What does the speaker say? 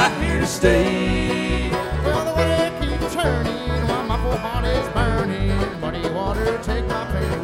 not here to stay. Well, the water keeps turning while my poor heart is burning. Muddy water, take my pain